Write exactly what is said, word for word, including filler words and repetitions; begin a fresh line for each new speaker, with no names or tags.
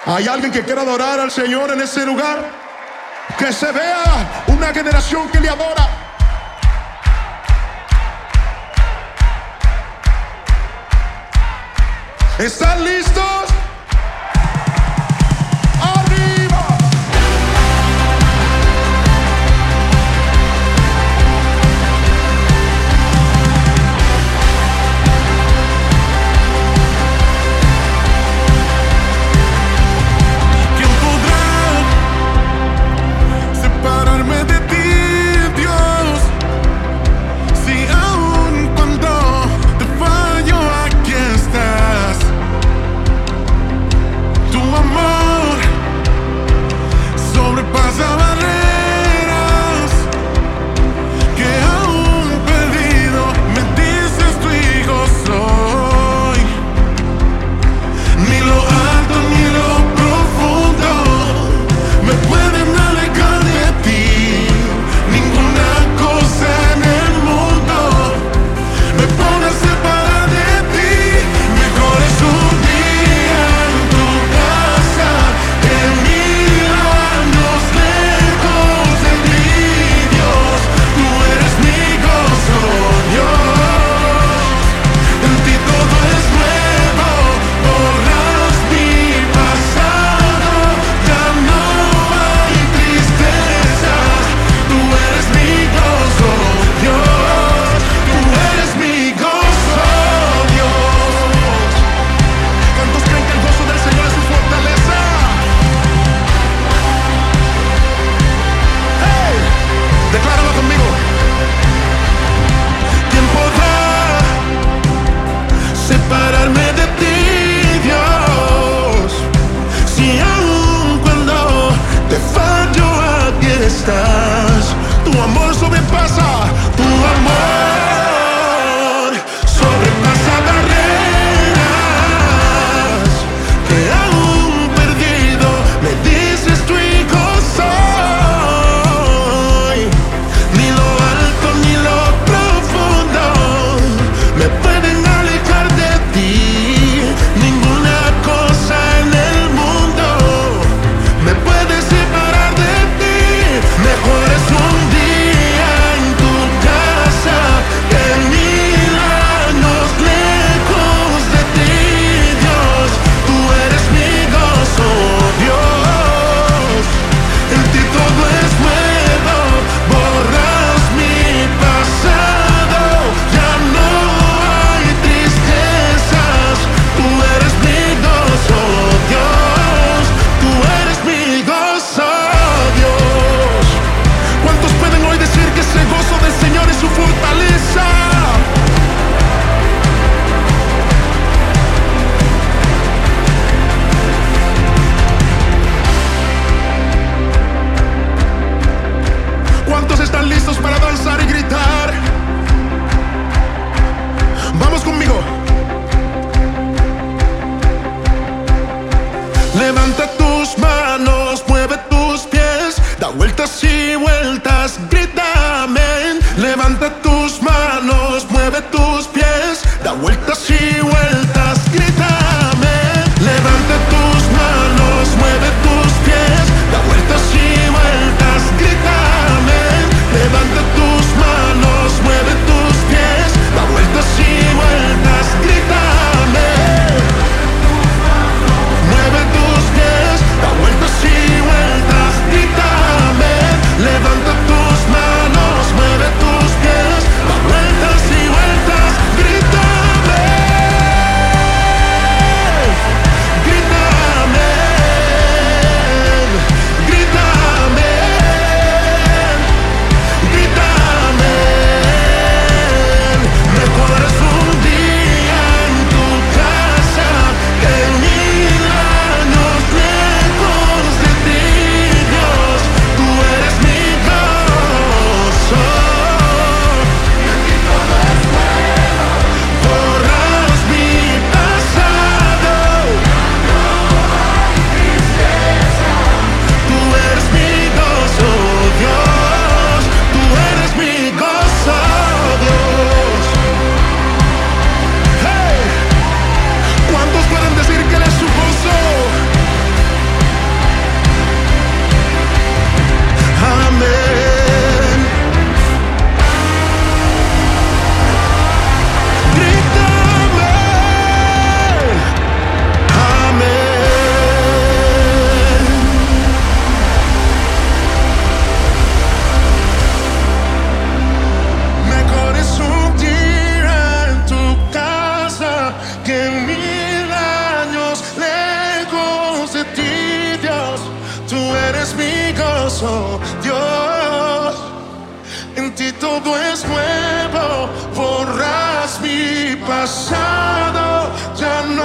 ¿Hay alguien que quiera adorar al Señor en ese lugar? Que se vea una generación que le adora. ¿Están listos? ¡Arriba!
¿Quién podrá separarme de ti, Dios? Si aún cuando te fallo aquí estás. Tu amor sobrepasa barreras que aún perdido me dices tu hijo soy. Ni lo alto ni lo profundo me pueden alejar de ti. Ninguna cosa en el mundo me pone a separar de ti. Mejor es un día en tu casa que mil años lejos de ti, Dios. Tú eres mi gozo, Dios. En ti todo es nuevo, borras mi pasado, ya no hay tristezas. Tú eres mi gozo, Dios. Tú eres mi gozo, Dios. ¿Cuántos creen que el gozo del Señor es su fortaleza? ¡Hey! Decláralo conmigo. ¿Quién podrá separarme de ti, Dios? Si aún cuando te fallo aquí estás. Tu amor sobrepasa, tu amor sobrepasa barreras que aún perdido me dices tu hijo soy. Ni lo alto ni lo profundo me pueden alejar de ti. Ninguna cosa en el mundo me puede separar de ti. Mejor es un día en tu casa que mil años lejos de ti, Dios. Tú eres mi gozo, Dios. En ti todo es nuevo, borras mi pasado, ya no hay tristezas. Tú eres mi gozo, Dios. Tú eres mi gozo, Dios. ¿Cuántos pueden hoy decir que ese gozo del Señor es su fortaleza? ¿Cuántos están listos para danzar y gritar? Vamos conmigo. Levanta tus manos, mueve tus pies, da vueltas y vueltas, grita amén. Levanta tus manos, mueve tus pies, da vueltas y vueltas, grita amén. Levanta tus manos, mueve tus pies, da vueltas y vueltas, grita amén. Levanta tus manos, mueve tus pies, da vueltas y vueltas, grita amén. Mueve tus pies, da vueltas y vueltas, grita amén. Levanta tus poderoso Dios. En ti todo es nuevo, borras mi pasado, ya no